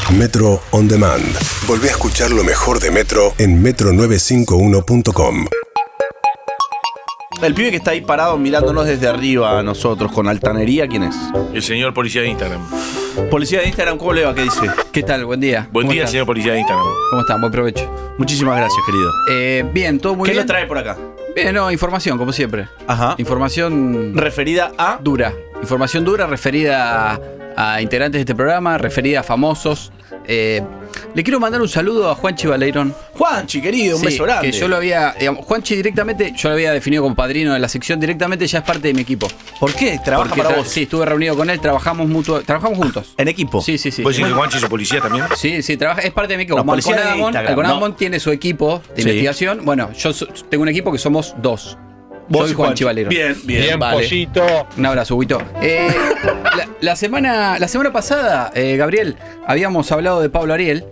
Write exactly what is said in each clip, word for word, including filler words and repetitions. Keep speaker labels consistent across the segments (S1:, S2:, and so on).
S1: Metro On Demand. Volvé a escuchar lo mejor de Metro en metro novecientos cincuenta y uno punto com.
S2: El pibe que está ahí parado mirándonos desde arriba a nosotros con altanería, ¿quién es?
S3: El señor policía de Instagram.
S2: Policía de Instagram, ¿cómo le va? ¿Qué dice?
S4: ¿Qué tal? Buen día.
S3: Buen día,
S4: estás?
S3: señor policía de Instagram.
S4: ¿Cómo están? Buen provecho.
S2: Muchísimas gracias, querido.
S4: Eh, bien, todo muy
S2: ¿Qué
S4: bien.
S2: nos trae por acá?
S4: Bien, no, información, como siempre.
S2: Ajá.
S4: Información
S2: Referida a...
S4: dura. Información dura referida a, a integrantes de este programa, referida a famosos. Eh, le quiero mandar un saludo a Juanchi Baleirón.
S2: Juanchi, querido, un
S4: Sí,
S2: beso grande.
S4: que yo lo había, digamos, Juanchi directamente, yo lo había definido como padrino de la sección, directamente ya es parte de mi equipo.
S2: ¿Por qué? ¿Trabaja
S4: Porque
S2: para
S4: tra-
S2: vos?
S4: Sí, estuve reunido con él, trabajamos mutuo, trabajamos juntos.
S2: ¿En equipo?
S4: Sí, sí, sí.
S3: ¿Vos
S4: sí.
S3: decís que Juanchi es policía también?
S4: Sí, sí, trabaja, es parte de mi equipo.
S2: No,
S4: Como
S2: policía de
S4: Alconadamon,
S2: Instagram,
S4: Alconadamon
S2: no.
S4: tiene su equipo de
S2: Sí.
S4: investigación. Bueno, yo so- tengo un equipo que somos dos.
S2: Vos
S4: Soy
S2: y
S4: Juanchi Valero.
S2: Bien, bien,
S5: Bien,
S2: vale.
S5: pollito.
S4: Un abrazo, Huguito. Eh, la, la semana, la semana pasada, eh, Gabriel, habíamos hablado de Pablo Ariel,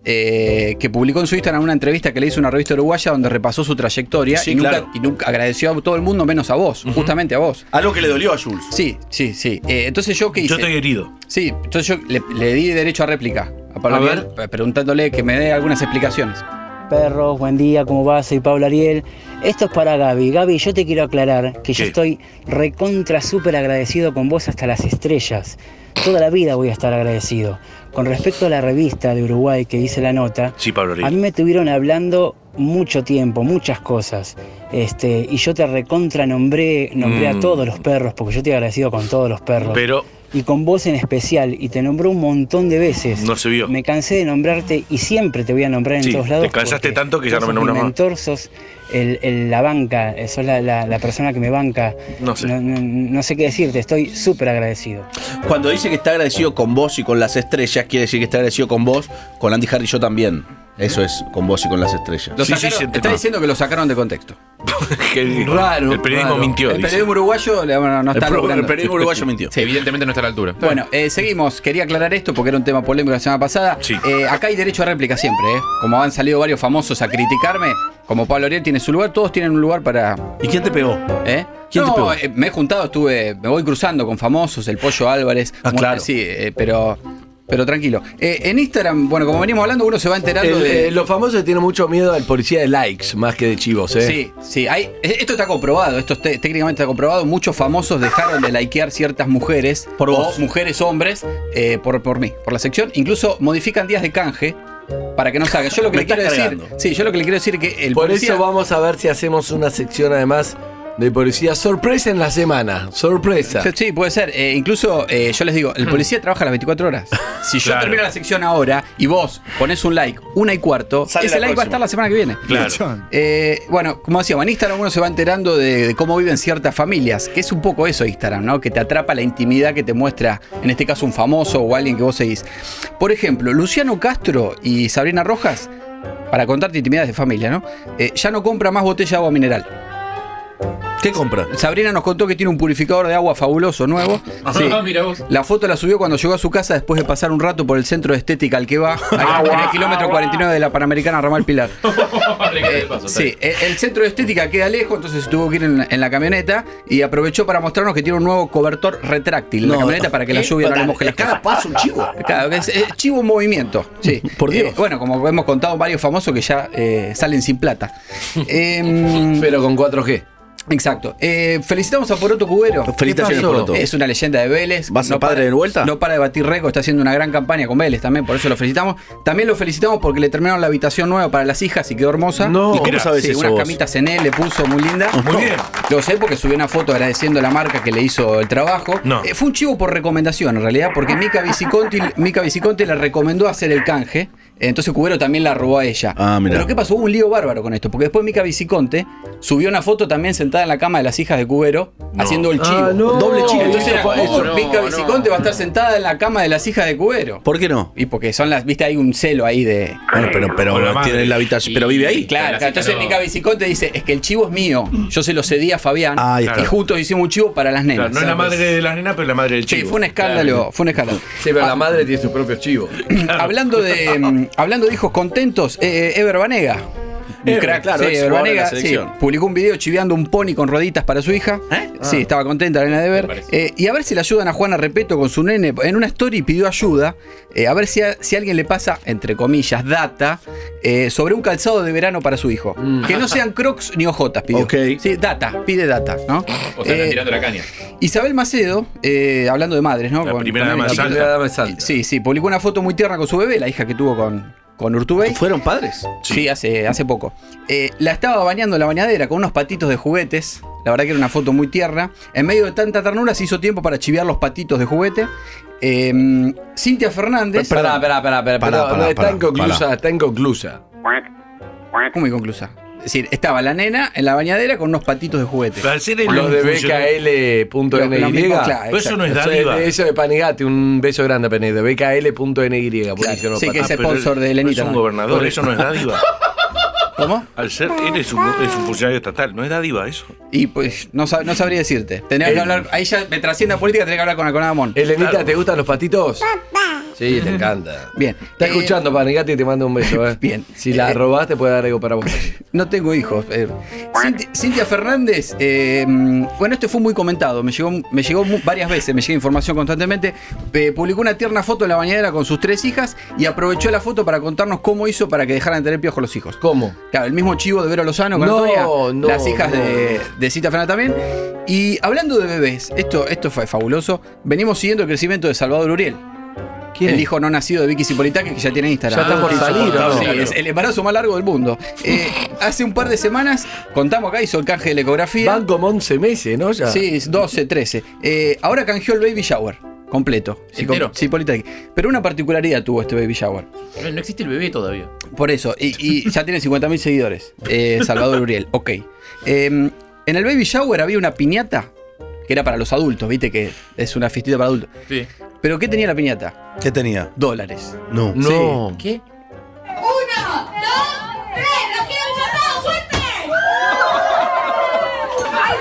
S4: eh, que publicó en su Instagram una entrevista que le hizo una revista uruguaya donde repasó su trayectoria
S2: Sí,
S4: y, nunca,
S2: claro.
S4: y nunca agradeció a todo el mundo menos a vos, justamente a vos.
S2: Algo que le dolió a Jules.
S4: Sí, sí, sí. Eh, entonces yo qué hice.
S3: Yo estoy herido.
S4: Sí, entonces yo le, le di derecho a réplica a Pablo
S2: A
S4: Ariel,
S2: ver.
S4: preguntándole que me dé algunas explicaciones.
S6: Perros, buen día, ¿cómo va? Soy Pablo Ariel. Esto es para Gaby. Gaby, yo te quiero aclarar que yo
S3: ¿Qué?
S6: estoy recontra súper agradecido con vos hasta las estrellas. Toda la vida voy a estar agradecido. Con respecto a la revista de Uruguay que hice la nota,
S3: Sí, Pablo
S6: a mí
S3: Ariel.
S6: me estuvieron hablando mucho tiempo, muchas cosas. Este, y yo te recontra nombré, nombré
S3: Mm.
S6: a todos los perros, porque yo estoy agradecido con todos los perros.
S3: Pero
S6: Y con vos en especial, y te nombró un montón de veces.
S3: no se vio.
S6: Me cansé de nombrarte y siempre te voy a nombrar en
S3: Sí,
S6: todos lados.
S3: te cansaste
S6: porque
S3: tanto que ya
S6: vos
S3: no me
S6: sos mi
S3: nombras más.
S6: mentor, sos el, el- la banca, sos la, la- la persona que me banca.
S3: No sé.
S6: No, no- no sé qué decirte, estoy súper agradecido.
S2: Cuando dice que está agradecido con vos y con las estrellas, quiere decir que está agradecido con vos, con Andy Harry y yo también. Eso es con vos y con las estrellas.
S4: Lo
S3: Sí, sí,
S4: sacaron-
S3: sí,
S4: está
S3: no.
S4: diciendo que lo sacaron de contexto.
S3: Que-
S4: Raro.
S3: El periodismo
S4: raro.
S3: mintió.
S4: El
S3: dice.
S4: periodismo uruguayo le- bueno, no
S2: El,
S4: está
S2: pro-
S4: logrando.
S2: el periodismo uruguayo mintió.
S7: Sí, evidentemente no está a la altura.
S4: Bueno, eh, seguimos. Quería aclarar esto porque era un tema polémico la semana pasada.
S3: Sí.
S4: Eh, acá hay derecho a réplica siempre, ¿eh? Como han salido varios famosos a criticarme, como Pablo Ariel tiene su lugar, todos tienen un lugar para...
S2: ¿Y quién te pegó?
S4: ¿Eh?
S2: ¿Quién
S4: no,
S2: te pegó?
S4: eh, me he juntado, estuve, me voy cruzando con famosos, el Pollo Álvarez.
S2: Ah,
S4: como-
S2: claro.
S4: Sí, eh, pero, pero tranquilo. Eh, en Instagram, bueno, como venimos hablando, uno se va enterando
S8: El,
S4: de...
S8: eh, los famosos tienen mucho miedo al policía de likes más que de chivos, ¿eh?
S4: Sí, sí, hay, esto está comprobado, esto te- técnicamente está comprobado. Muchos famosos dejaron de likear ciertas mujeres
S2: Por
S4: o
S2: vos.
S4: mujeres hombres eh, por, por mí, por la sección. Incluso modifican días de canje para que no salgan. Yo lo que
S2: Me
S4: le quiero
S2: estás
S4: decir,
S2: cargando.
S4: sí, yo lo que le quiero decir es que el
S8: Por
S4: policía,
S8: eso vamos a ver si hacemos una sección además de policía sorpresa en la semana. Sorpresa.
S4: Sí, puede ser. Eh, incluso eh, yo les digo, el policía trabaja las veinticuatro horas. Si yo
S3: Claro.
S4: termino la sección ahora y vos ponés un like, una y cuarto,
S2: Sale
S4: ese
S2: la
S4: like va a
S2: próxima.
S4: estar la semana que viene.
S3: Claro.
S4: Eh, bueno, como decíamos, en Instagram uno se va enterando de, de cómo viven ciertas familias, que es un poco eso Instagram, ¿no? Que te atrapa la intimidad que te muestra, en este caso, un famoso o alguien que vos seguís. Por ejemplo, Luciano Castro y Sabrina Rojas, para contarte intimidades de familia, ¿no? Eh, ya no compra más botella de agua mineral.
S2: ¿Qué compra?
S4: Sabrina nos contó que tiene un purificador de agua fabuloso nuevo. Sí.
S7: Ah, mira vos.
S4: La foto la subió cuando llegó a su casa después de pasar un rato por el centro de estética al que va, ahí, en el kilómetro cuarenta y nueve de la Panamericana Ramal Pilar. Eh, sí, eh, el centro de estética queda lejos, entonces tuvo que ir en la, en la camioneta y aprovechó para mostrarnos que tiene un nuevo cobertor retráctil en la
S2: No,
S4: camioneta para que la
S2: ¿qué?
S4: lluvia no le
S2: Para-
S4: moje las
S2: cada
S4: cosas.
S2: paso un chivo.
S4: Claro, es, es chivo en movimiento. Sí.
S2: Por Dios.
S4: Eh, bueno, como hemos contado varios famosos que ya eh, salen sin plata. Em,
S8: Pero con cuatro G.
S4: Exacto. Eh, felicitamos a Poroto Cubero.
S2: Felicitaciones,
S8: pasó?
S2: Poroto.
S4: Es una leyenda de Vélez.
S2: ¿Va a ser padre
S4: para,
S2: de vuelta?
S4: No para de batir récord, está haciendo una gran campaña con Vélez también, por eso lo felicitamos. También lo felicitamos porque le terminaron la habitación nueva para las hijas y quedó hermosa.
S8: No.
S2: ¿Y cómo
S3: Mira,
S2: sabes
S4: Sí,
S2: eso
S4: unas
S2: vos?
S4: camitas en él, le puso muy linda.
S3: Muy bien.
S4: Lo sé porque subió una foto agradeciendo a la marca que le hizo el trabajo.
S3: No.
S4: Eh, fue un chivo por recomendación en realidad, porque Mica Viciconti, Mica Viciconti le recomendó hacer el canje. Entonces Cubero también la robó a ella.
S2: Ah, mirá.
S4: Pero ¿qué pasó? Hubo un lío bárbaro con esto, porque después Mica Viciconte subió una foto también sentada en la cama de las hijas de Cubero, haciendo el chivo.
S8: Ah, no.
S4: Doble chivo. Entonces era,
S8: Eso fue-
S4: ¿cómo
S8: eso-
S4: Mica
S7: no,
S4: Viciconte
S7: no.
S4: va a estar sentada en la cama de las hijas de Cubero?
S2: ¿Por qué no?
S4: Y porque son las, viste, hay un celo ahí de...
S2: Bueno, pero, pero
S3: Con la madre.
S2: tiene la habitación. Pero vive ahí.
S4: Claro,
S7: las
S4: claro.
S7: hijas
S4: Entonces
S7: no.
S4: Mica Viciconte dice, es que el chivo es mío, yo se lo cedí a Fabián,
S2: Ah, ahí
S4: y
S2: está.
S4: juntos hicimos un chivo para las nenas.
S3: Claro, no es la madre de las nenas, pero la madre del
S4: Sí,
S3: chivo.
S4: fue un escándalo, fue un escándalo.
S8: Sí, pero la madre tiene su propio chivo.
S4: Hablando de mm, hablando de hijos contentos, eh, Ever Banega. Un crack,
S2: claro,
S4: sí,
S2: ex jugador de la
S4: Urbanega, sí,
S2: selección.
S4: publicó un video chiveando un pony con rueditas para su hija.
S2: ¿Eh?
S4: Sí, estaba contenta la nena de ver. Eh, y a ver si le ayudan a Juana Repeto con su nene. En una story pidió ayuda. eh, a ver si, a, si alguien le pasa, entre comillas, data eh, sobre un calzado de verano para su hijo.
S8: Mm.
S4: Que no sean crocs ni ojotas, pidió.
S2: Ok.
S4: Sí, data, pide data, ¿no?
S5: O sea,
S4: Eh,
S5: tirando la caña.
S4: Isabel Macedo, eh, hablando de madres, ¿no?
S3: La primera
S4: también-
S3: dama de
S8: La
S3: Salta.
S8: primera dama de Salta.
S4: Sí, sí, publicó una foto muy tierna con su bebé, la hija que tuvo con, con Urtubey.
S2: ¿Fueron padres?
S4: Sí, hace, hace poco. Eh, la estaba bañando en la bañadera con unos patitos de juguetes. La verdad que era una foto muy tierna. En medio de tanta ternura se hizo tiempo para chiviar los patitos de juguete. Eh, Cintia Fernández.
S8: Esperá, esperá, esperá, esperá.
S2: Pará,
S8: pero
S2: pará,
S8: no, está
S2: pará,
S8: inconclusa,
S2: pará.
S8: está inconclusa.
S4: ¿Cómo inconclusa? Es decir, estaba la nena en la bañadera con unos patitos de juguete.
S3: Para hacer el
S8: Los de B
S3: funcionario-
S8: K L punto N Y.
S4: Lo mismo, claro,
S3: Pero eso no es
S8: Eso
S3: dádiva.
S8: de, eso de Panigate, un beso grande a Penny, de B K L punto N Y. buenísimo,
S4: sí, que
S8: Pat-
S4: es
S3: Ah, pero
S4: sponsor
S3: él-
S4: de Lenita
S3: Es un
S4: también.
S3: gobernador,
S8: Por
S3: eso no es dádiva.
S4: ¿Cómo?
S3: Al ser, él es un, es un funcionario estatal, no es dádiva eso.
S4: Y pues no, sab- no sabría decirte. Tendría que
S3: Eh.
S4: hablar. Ahí ya me trasciende a política, tendría que hablar con Alconada Mon.
S8: Elenita,
S3: Claro.
S8: ¿te gustan los patitos? Sí, te encanta.
S4: Bien.
S8: Está
S4: Eh,
S8: escuchando, Panigate, y te manda un beso, ¿eh?
S4: Bien.
S8: Si la
S4: Eh,
S8: robás, te puede dar algo para vos.
S4: No tengo hijos. eh. Cinti- Cintia Fernández, eh, bueno, este fue muy comentado, me llegó, me llegó mu- varias veces, me llega información constantemente. Eh, publicó una tierna foto en la bañadera con sus tres hijas y aprovechó la foto para contarnos cómo hizo para que dejaran de tener piojos los hijos.
S8: ¿Cómo?
S4: Claro, el mismo chivo de Vero Lozano con
S8: No,
S4: Antonia,
S8: no,
S4: las hijas
S8: no.
S4: de, de Cintia Fernández también. Y hablando de bebés, esto, esto fue fabuloso. Venimos siguiendo el crecimiento de Salvador Uriel.
S8: ¿Quién
S4: El
S8: es?
S4: hijo no nacido de Vicky Cipolitaki, que ya tiene Instagram.
S8: Ya está por
S4: Ah,
S8: salir, ¿o no?
S4: Sí, es el embarazo más largo del mundo. Eh, hace un par de semanas, contamos acá, hizo el canje de la ecografía.
S8: Van como once meses, ¿no? Ya.
S4: Sí, es doce, trece. Eh, ahora canjeó el baby shower. Completo. Sí,
S5: ¿Entero?
S4: com- Cipolitaki. Pero una particularidad tuvo este baby shower.
S5: No, no existe el bebé todavía.
S4: Por eso. Y, y ya tiene cincuenta mil seguidores. Eh, Salvador Uriel. Ok. Eh, en el baby shower había una piñata que era para los adultos, viste que es una fiestita para adultos.
S5: Sí.
S4: ¿Pero qué tenía la piñata?
S2: ¿Qué tenía?
S4: Dólares.
S2: No.
S8: No.
S5: ¿Qué?
S7: ¡Uno, dos, tres! ¡Los quiero mucho todos! ¡Suerte! ¡Hay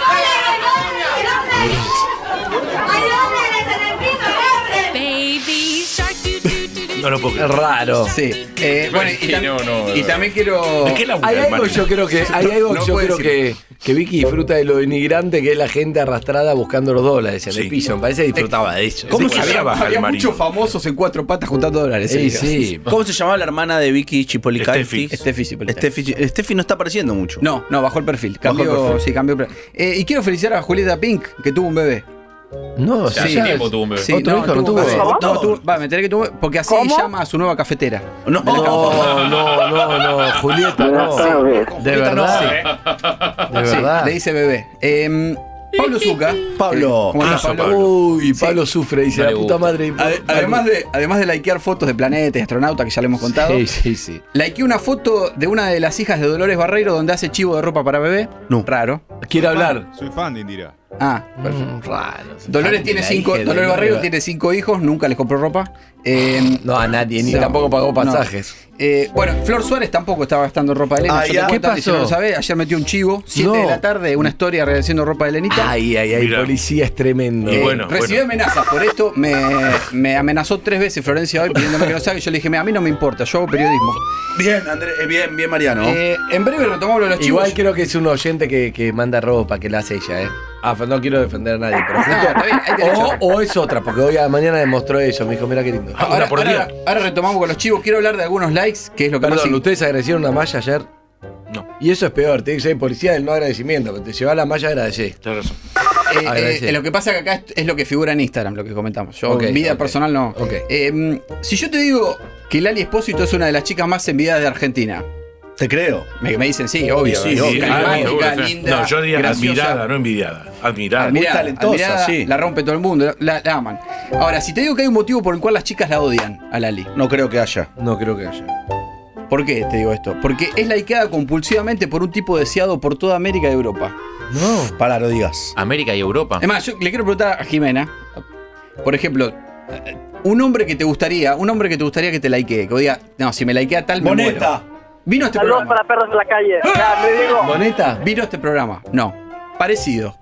S7: dólares, dólares! ¡Hay dólares en el piso, dólares!
S9: Baby shark doo doo doo doo.
S3: No lo puedo
S8: Es
S3: creer.
S8: raro.
S4: Sí. Eh, bueno, y, tam-
S5: No, no,
S4: y
S5: no.
S4: también quiero.
S3: ¿De qué labura,
S8: Hay algo
S3: hermano?
S8: yo creo que hay algo
S4: No
S8: yo
S4: puede
S8: creo que, que Vicky disfruta de lo denigrante que es la gente arrastrada buscando los dólares en
S3: Sí.
S8: el piso. Me parece que disfrutaba de eso.
S2: ¿Cómo
S3: Se
S2: se
S4: había
S3: llama
S2: llama?
S4: había
S3: al marido?
S4: muchos famosos en cuatro patas juntando dólares.
S8: Sí,
S4: eh,
S8: sí.
S2: ¿Cómo se llamaba la hermana de Vicky Chipolicaki?
S3: Steffi.
S4: Steffi Cipolitaki.
S2: Steffi, Steffi no está apareciendo mucho.
S4: No, no, bajó el perfil. Cambió,
S2: Bajó el perfil.
S4: sí, cambió. el perfil. Eh, y quiero felicitar a Julieta Pink, que tuvo un bebé.
S8: No,
S5: Hace
S8: sí,
S5: tiempo tuvo un bebé.
S4: Sí,
S8: ¿Otro hijo no tuvo?
S4: hace-
S2: ¿Cómo?
S4: no, tuvo- va, me enteré que tuvo, porque así llama a su nueva cafetera.
S2: No.
S8: No, no, no, no, Julieta, no. De verdad. De
S4: Sí,
S8: verdad.
S4: le dice bebé. Eh, Pablo Zucca.
S2: Pablo.
S4: ¿Cómo está
S3: Eso,
S4: Pablo?
S3: Pablo.
S8: Uy, Pablo sufre, dice
S5: No
S8: la
S5: le
S8: puta
S5: gusta.
S8: madre.
S4: Ade- Además de, además de likear fotos de planetas y astronautas que ya le hemos contado,
S8: Sí, sí, sí.
S4: likeó una foto de una de las hijas de Dolores Barreiro donde hace chivo de ropa para bebé.
S2: No.
S4: Raro.
S8: Quiere hablar.
S10: Soy fan de Indira.
S4: Ah, perfecto.
S8: Mm, raro.
S4: Dolores tiene cinco, Dolores Barreiro tiene cinco hijos, nunca les compró ropa. Eh,
S8: No, a nadie, ni
S4: No.
S8: tampoco pagó
S4: No.
S8: pasajes.
S4: Eh, bueno, Flor Suárez tampoco estaba gastando ropa de Elena.
S2: Ah,
S4: Yo
S2: ya.
S4: te
S8: ¿Qué
S4: cuento, y si no
S8: pasó?
S4: lo sabés, ayer metió un chivo, siete
S8: No.
S4: de la tarde, una historia agradeciendo ropa de Elenita.
S8: Ay, ay, ay,
S3: Mira.
S8: policía es tremendo.
S3: Y
S4: Eh,
S3: bueno,
S4: recibí
S3: bueno.
S4: amenazas por esto, me, me amenazó tres veces Florencia hoy pidiéndome que lo saque. Yo le dije, "Mira, a mí no me importa, yo hago periodismo.
S2: Bien, Andrés, eh, bien, bien, Mariano.
S4: Eh, en breve retomamos lo de los chivos.
S8: Igual creo que es un oyente que, que manda ropa, que la hace ella, ¿eh? Ah, no quiero defender a nadie, pero
S4: No,
S8: justo.
S4: está bien, hay derecho.
S8: o, o es otra, porque hoy a la mañana demostró eso. Me dijo, mira qué lindo.
S4: ahora,
S3: una por
S4: ahora-
S3: día.
S4: ahora retomamos con los chivos. Quiero hablar de algunos likes, que es lo que
S8: Perdón,
S4: más...
S8: ¿ustedes agradecieron una malla ayer?
S3: No,
S8: Y eso es peor, tiene que ser policía del no agradecimiento. Porque te lleva la malla, agradecí.
S3: tenés razón.
S4: Eh,
S8: Agradecer.
S4: eh, lo que pasa que acá es, es lo que figura en Instagram, lo que comentamos. Yo,
S8: Ok,
S4: vida
S8: ok.
S4: personal, no.
S8: Ok.
S4: Eh, si yo te digo que Lali Espósito es una de las chicas más envidiadas de Argentina,
S2: Te creo.
S4: me, me dicen sí, obvio.
S2: Sí,
S4: obvio,
S2: sí,
S4: carismática,
S3: ah,
S4: linda,
S3: no, yo diría
S4: graciosa.
S3: admirada, no envidiada. Admirada.
S2: Muy
S4: Admirada,
S2: talentosa,
S4: admirada,
S2: sí.
S4: La rompe todo el mundo, la, la aman. Ahora, si te digo que hay un motivo por el cual las chicas la odian a Lali,
S2: No creo que haya.
S8: No creo que haya.
S4: ¿por qué te digo esto? Porque es likeada compulsivamente por un tipo deseado por toda América y Europa.
S8: No.
S2: Para, lo digas.
S5: América y Europa.
S4: Es más, yo le quiero preguntar a Jimena, por ejemplo, eh, un hombre que te gustaría, un hombre que te gustaría que te likee, que diga, no, si me likea tal, me
S2: Moneta.
S4: muero. Vino a este
S11: Saludos
S4: programa.
S11: para perros de la calle. Ya, me digo.
S8: ¿Moneta?
S4: Vino a este programa. No. Parecido.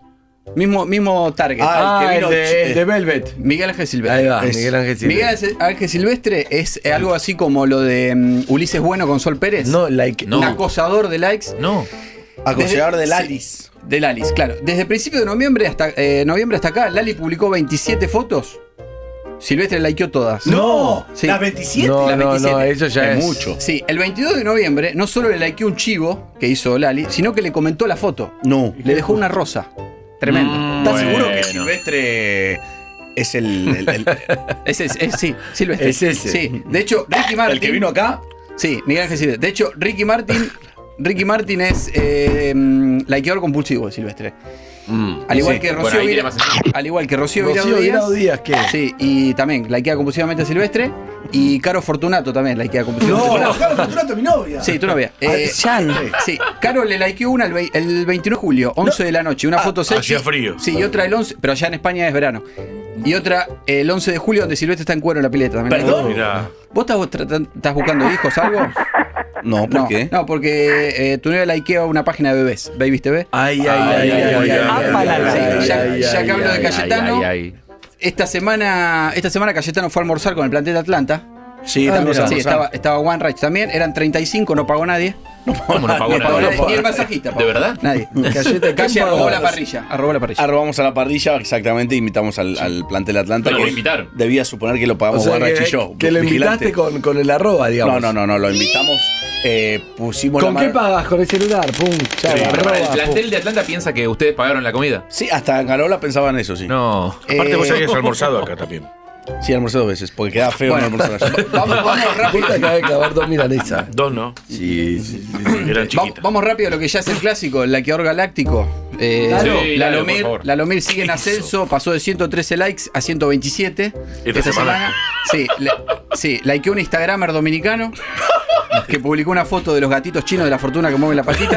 S4: Mismo, mismo target.
S8: Ah,
S2: el que
S8: el,
S2: vino-
S8: de, el de Velvet.
S4: Miguel Ángel Silvestre.
S8: Ahí va,
S2: Es-
S8: Miguel Ángel Silvestre.
S4: Miguel Ángel Silvestre es eh, algo así como lo de um, Ulises Bueno con Sol Pérez.
S8: No, like.
S5: No.
S4: Un acosador de likes.
S5: No.
S2: Acosador
S4: Desde-
S2: del
S4: sí.
S2: Alice.
S4: De Lalis, claro. Desde principio de noviembre hasta, eh, noviembre hasta acá, Lali publicó veintisiete fotos. Silvestre likeó todas.
S2: No,
S4: Sí.
S2: las veintisiete.
S8: No,
S4: las
S8: no,
S4: veintisiete.
S8: no, eso ya
S2: Es
S8: es.
S2: mucho.
S4: Sí, el veintidós de noviembre no solo le likeó un chivo que hizo Lali, sino que le comentó la foto.
S2: No.
S4: Le dejó una rosa. Tremendo.
S5: Mm,
S2: ¿Estás seguro que
S5: bueno.
S2: Silvestre es el, el, el-
S4: Ese es, es- sí, Silvestre.
S8: Es ese.
S4: Sí. De hecho, Ricky Martin.
S2: el que vino acá?
S4: Sí, Miguel Ángel Silvestre. De hecho, Ricky Martin. Ricky Martin es eh, mm, likeador compulsivo de Silvestre.
S8: Mm.
S4: Al igual
S2: Sí.
S4: que
S5: Bueno,
S4: Rocío
S5: ahí tiene
S4: Vira-
S5: más sentido.
S4: al igual que Rocío,
S8: Rocío
S4: Virado
S8: Virado Díaz, ¿qué?
S4: Sí, y también likea compulsivamente a Silvestre. Y Caro Fortunato también likea compulsivamente.
S2: No,
S4: a Silvestre.
S2: Carlos Fortunato, mi novia.
S4: Sí, tu novia. Eh, sí, Caro le likeó una el, vei- el veintiuno de julio, once de la noche. Una
S2: Ah,
S4: foto selfie.
S3: hacía frío.
S4: Sí, y otra el once, pero allá en España es verano. Y otra el once de julio, donde Silvestre está en cuero en la pileta también.
S2: Perdón.
S3: Mirá.
S4: ¿Vos estás, tratan- estás buscando hijos algo?
S2: No, ¿por
S4: no,
S2: qué?
S4: No, porque eh, tu novia likea una página de bebés, Babies T V.
S8: Ay, ay, ay,
S3: Ay,
S8: ay,
S3: ay,
S8: ay,
S3: ay,
S8: ay,
S3: ay,
S4: Sí,
S8: ay,
S4: ya,
S8: ay,
S4: ya
S8: ay,
S4: que hablo de
S8: ay,
S4: Cayetano,
S5: Ay, ay, ay.
S4: esta semana esta semana Cayetano fue a almorzar con el plantel de Atlanta.
S2: Sí,
S8: Ah,
S2: estamos
S8: mira.
S4: Sí,
S2: almorzando.
S4: estaba, estaba One Reich también, eran treinta y cinco, no pagó nadie.
S5: ¿Cómo no pagó
S4: No pagó
S5: nadie?
S4: nadie, ni el masajista.
S5: ¿De
S4: pagó.
S5: verdad?
S4: Nadie.
S8: Cayeta,
S4: Calle
S8: ¿quién
S4: arrobó
S8: pagó?
S4: la parrilla, arrobó la parrilla.
S2: Arrobamos a la parrilla, exactamente, invitamos al, al plantel Atlanta.
S5: Pero
S2: que
S5: lo invitaron.
S2: Debía suponer que lo
S8: O
S2: pagamos
S8: sea,
S2: Barrach
S8: que,
S2: y yo.
S8: que lo
S2: vigilante.
S8: invitaste con, con el arroba, digamos.
S2: No, no, no, no, lo invitamos. Eh, pusimos
S8: ¿Con
S2: la
S8: qué
S2: mano-
S8: pagas? ¿Con el celular? Pum, chao,
S3: Sí,
S8: arroba,
S5: ¿El
S8: pum.
S5: plantel de Atlanta piensa que ustedes pagaron la comida?
S2: Sí, hasta en Carola pensaban eso, sí.
S5: No.
S3: Aparte, vos
S4: Eh,
S3: habías almorzado acá también.
S2: Sí, almorcé dos veces, porque quedaba feo
S4: Bueno,
S2: no almorzar allá.
S4: Vamos, vamos rápido.
S8: Puta, acaba de clavar dos milanesas.
S3: Dos, ¿no?
S8: Sí, sí, sí.
S3: Eran
S4: Va-
S3: chiquitas.
S4: vamos rápido a lo que ya es el clásico, el laqueador galáctico. Eh,
S5: Claro. Sí,
S4: la
S5: Lalo, por
S4: Lomir,
S5: favor.
S4: la Lomir sigue en ascenso, pasó de ciento trece likes a ciento veintisiete.
S3: Esta semana.
S4: Sí, le- sí, likeó un Instagramer dominicano que publicó una foto de los gatitos chinos de la fortuna que mueven la patita.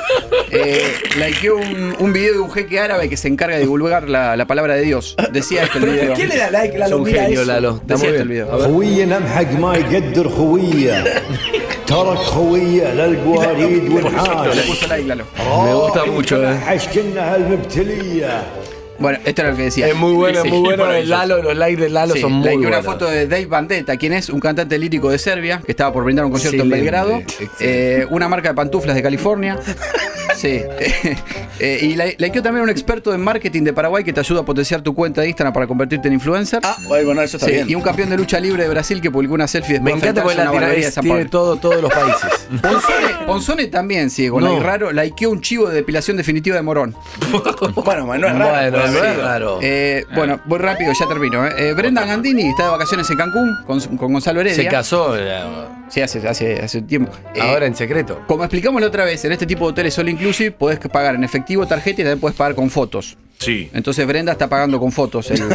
S4: Eh, likeó un, un video de un jeque árabe que se encarga de divulgar la, la palabra de Dios. Decía esto el video.
S2: ¿Quién le da like? La
S8: Es un
S2: mira
S8: genio,
S2: eso.
S8: Lalo. Está
S4: Decía
S8: muy
S4: esto el
S8: bien.
S4: video.
S8: A ver.
S10: خويي نمحق ما يقدر خويه ترك خويه للقواريد
S4: Le
S10: والحاش
S4: puso like, Lalo.
S8: Me gusta mucho, eh.
S10: حشكنها المبتليه
S4: Bueno, esto era lo que decía.
S8: Es muy bueno,
S4: Sí,
S8: es muy bueno. El
S5: maravilloso.
S8: Lalo, los likes de Lalo
S4: Sí,
S8: son muy
S4: likeó
S8: buenos.
S4: una foto de Dave Bandetta, quien es un cantante lírico de Serbia, que estaba por brindar un concierto
S8: Excelente,
S4: en Belgrado.
S8: excelente.
S4: Eh, una marca de pantuflas de California. Sí. Eh, y la- likeó también un experto en marketing de Paraguay que te ayuda a potenciar tu cuenta de Instagram para convertirte en influencer.
S2: Ah, bueno, eso está
S4: Sí,
S2: bien.
S4: y un campeón de lucha libre de Brasil que publicó una selfie
S8: Me
S4: después de
S8: encanta porque
S4: enfrentarse a una barbería de
S8: Latinoamérica
S4: San
S8: tiene
S4: Pablo.
S8: todo, todos los países.
S4: Ponzone, Ponzone también sigue con
S8: No.
S4: like raro. Likeó un chivo de depilación definitiva de Morón.
S2: Bueno, no es raro.
S8: Bueno,
S2: pero
S8: no
S2: sí.
S8: es raro.
S4: Eh, bueno, voy rápido, ya termino. eh. Eh, Brenda Gandini está de vacaciones en Cancún con, con Gonzalo Heredia.
S8: Se casó eh,
S4: Sí, hace, hace, hace un tiempo. Eh,
S8: ahora en secreto.
S4: Como explicamos la otra vez, en este tipo de hoteles all inclusive podés pagar en efectivo, tarjeta y también podés pagar con fotos.
S3: Sí.
S4: Entonces Brenda está pagando con fotos. el-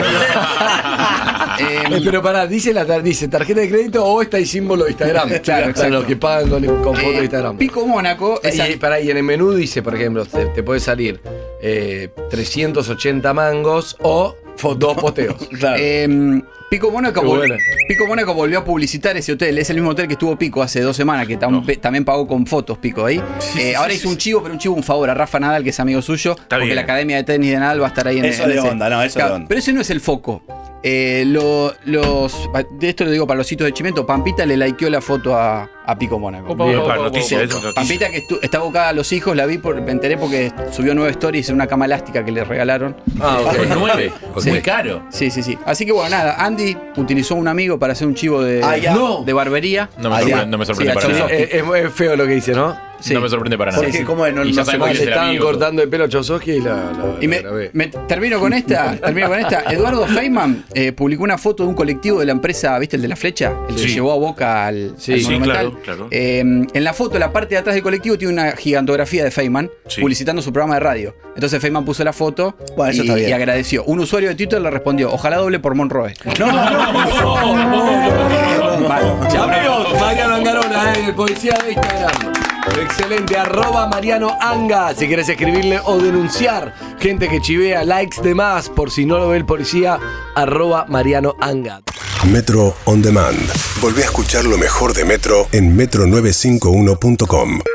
S4: la-
S8: Eh,
S4: Eh,
S8: pero pará, dice, la tar- dice tarjeta de crédito o está el símbolo de Instagram.
S4: Claro,
S8: Para
S4: exacto.
S8: los que pagan con, con foto
S4: eh,
S8: de Instagram.
S4: Pico Mónaco.
S8: Y,
S4: esa-
S8: y pará, y en el menú dice, por ejemplo, te, te puede salir eh, trescientos ochenta mangos o dos posteos.
S2: Claro.
S4: eh, Pico Mónaco,
S8: Qué
S4: vol-
S8: buena.
S4: Pico Mónaco volvió a publicitar ese hotel. Es el mismo hotel que estuvo Pico hace dos semanas, que tam- también pagó con fotos Pico ahí. Eh, ahora hizo un chivo, pero un chivo un favor a Rafa Nadal, que es amigo suyo, porque
S3: bien.
S4: la Academia de Tenis de Nadal va a estar ahí en
S2: Eso
S4: en
S2: de
S4: ese-
S2: onda, no, eso de onda.
S4: Pero ese no es el foco. Eh, lo- los, de esto lo digo para los sitios de Chimento. Pampita le likeó la foto a, a Pico Mónaco.
S5: Opa,
S3: Bien,
S5: opa,
S3: para
S5: opa,
S3: noticia,
S5: opa,
S3: eso es
S5: opa.
S3: noticia.
S4: Pampita que estu- está abocada a los hijos, la vi, por, me enteré porque subió nueve stories en una cama elástica que le regalaron.
S8: Ah, ok.
S5: Nueve.
S4: Sí.
S5: Muy caro.
S4: Sí, sí, sí. Así que bueno, nada, Andy utilizó un amigo para hacer un chivo de,
S2: Ah, ya.
S4: de barbería.
S5: No me
S2: Ah,
S5: sorprende,
S2: ya.
S5: no me sorprende
S4: Sí,
S5: para
S4: a
S5: nada.
S4: Chomsky.
S8: Es, es- es feo lo que dice, ¿no?
S4: Sí.
S5: No me sorprende para nada.
S2: ¿Por qué? ¿Cómo es? No-
S5: Y ya
S2: no
S5: sabemos
S2: se
S5: que
S8: Se
S5: es el
S8: estaban
S5: amigo.
S8: cortando el pelo a Chomsky y la, la,
S4: Y
S8: la
S4: me,
S8: grabé.
S4: me- termino con esta, termino con esta. Eduardo Feynman eh, publicó una foto de un colectivo de la empresa, ¿viste el de la flecha? El que
S3: Sí.
S4: llevó a Boca al,
S8: Sí,
S4: al
S8: sí,
S4: Monumental.
S3: claro, claro.
S4: Eh, en la foto, la parte de atrás del colectivo tiene una gigantografía de Feynman
S3: Sí.
S4: publicitando su programa de radio. Entonces Feynman puso la foto
S2: Bueno, eso
S4: y,
S2: está bien.
S4: y agradeció. Un usuario de Twitter le respondió, ojalá doble por Monroe.
S2: No, no, no.
S4: Vale, chao.
S8: Amigos, Mariano Angarona, eh, el policía de Instagram. Excelente, arroba Mariano Anga. Si quieres escribirle o denunciar gente que chivea, likes de más, por si no lo ve el policía, arroba Mariano Anga.
S1: Metro On Demand. Volvé a escuchar lo mejor de Metro en metro novecientos cincuenta y uno punto com.